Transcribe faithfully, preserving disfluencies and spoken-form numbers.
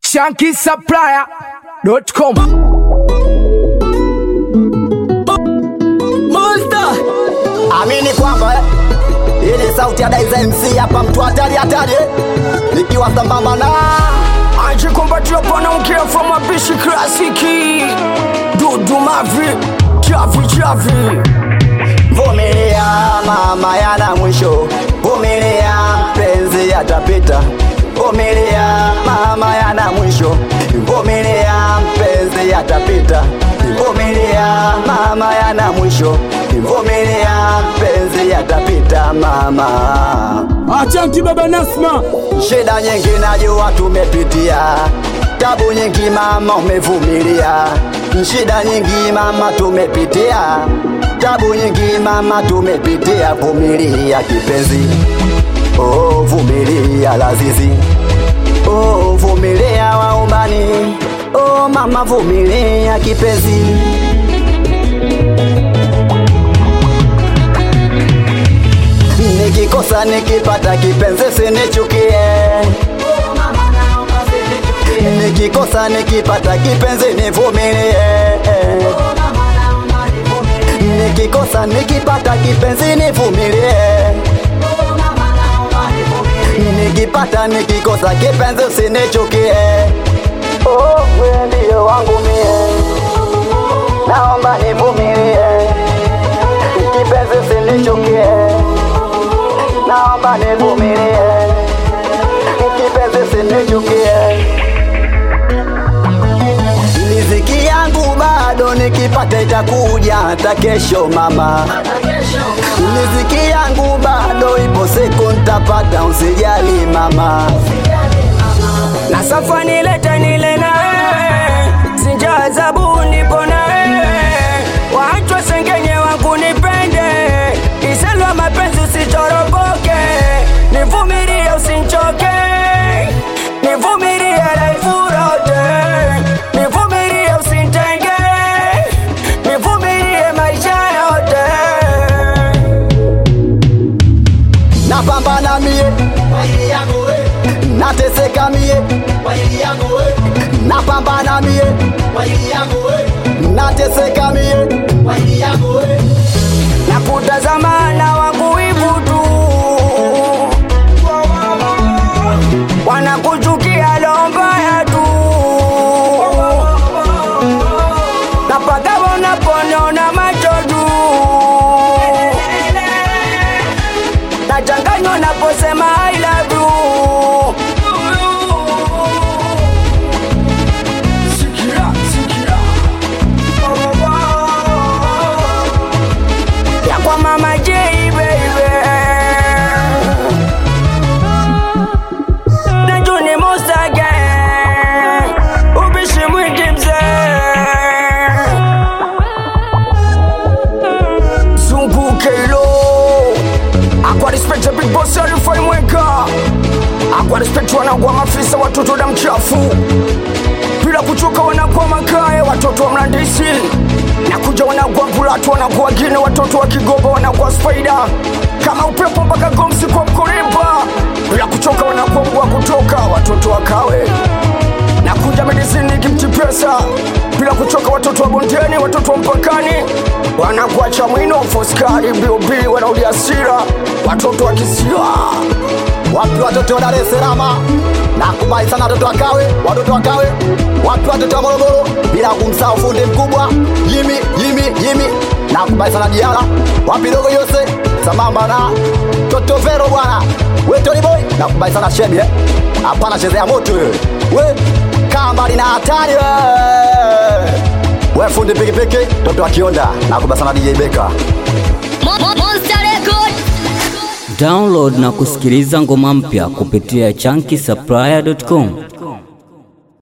Chunky Supplier dot com. Monster amini kwamba eh, ile sauti ya Daiza M C hapa mtu hatari hatari eh, nikiwa sambamba na Aje kumbatia pana ukia from Abishi Klasiki Dudu Mavi Chavi Chavi. vumilia mama yana mwisho, vumilia mpenzi atapita, vumilia mama yana mwisho, vumilia mpenzi atapita, vumilia mama yana mwisho, vumilia mpenzi atapita mama. Achanki baba Nasma, Shida nyingi najua tumepitia, tabu nyingi mama umevumilia. Shida nyingi mama tumepitia, tabu nyingi mama tumepitia. Vumilia kipenzi, oh vumilia lazizi, oh vumilia waubani, oh mama vumilia kipenzi. Nikikosa nikipata kipenzi sinichukie, nikikosa nikipata kipenzi nivumilie, nikikosa nikipata kipenzi nivumilie, nikipata nikikosa kipenzi usinichukie. Oh wewe ndio wangu mie, naomba nivumilie, kipenzi usinichukie, naomba nivumilie, kipenzi usinichukie. Riziki yangu bado nikipata itakuja hata kesho mama, riziki yangu bado ipo siku nitapata, usijali mama. Na safa nilete nile nae, sinja zabu nipo nae, waachwa sengenye wangu nipende, iselwa mapenzi usitoroboke, nivumilie usinchoke, nivumilie life urote, nivumilie usintenge, nivumilie maisha yote. Napambana mie nateseka mie, napambana mie nateseka mie, Na kutazama na wangu wivu tu, wanakuchukia lomba ya tu, na paka wanaponiona macho tu, na changanywa naposema I love you. Sikia, sikia. Ya kwa mama J baby, na Juni Monster gang, ubishi mwingi mzee, Zungu Kelo, akwa respect ya big boss alifai mweka, akwa respect wanagwa mafisa watoto da mchafu, bila kuchoka wanakuwa makae watoto wa mlandisi, na kuja wanakuwa kulatu wanakuwa gine watoto wa Kigoba wanakuwa spider, kama upepo mpaka gomsi kwa mkorimba, bila kuchoka wanakuwa mgwa kutoka watoto wa Kawe, na kuja medicine kimti pesa, bila kuchoka watoto wa bondeni watoto wa mpakani, wanakuwa Chamwino Foskari B O B wanaulia sira watoto wa Kisiwa. wapi watoto wa Dar es Salaam, nakubali sana watoto wa Kawe, watoto wa Kawe, wapi watoto wa Morogoro, bila kumsahau fundi mkubwa Yimi Yimi Yimi, nakubali sana Diara, wapi dogo Yose, sambamba na Toto Vero bwana, we Tony Boy, nakubali sana Shebi eh, hapana chezea moto wewe, we kambali na hatari wewe, we fundi pikipiki, Toto wa Kionda, nakubali sana D J Beka. Monster Record. Download na kusikiliza ngoma mpya kupitia chunky supplier dot com.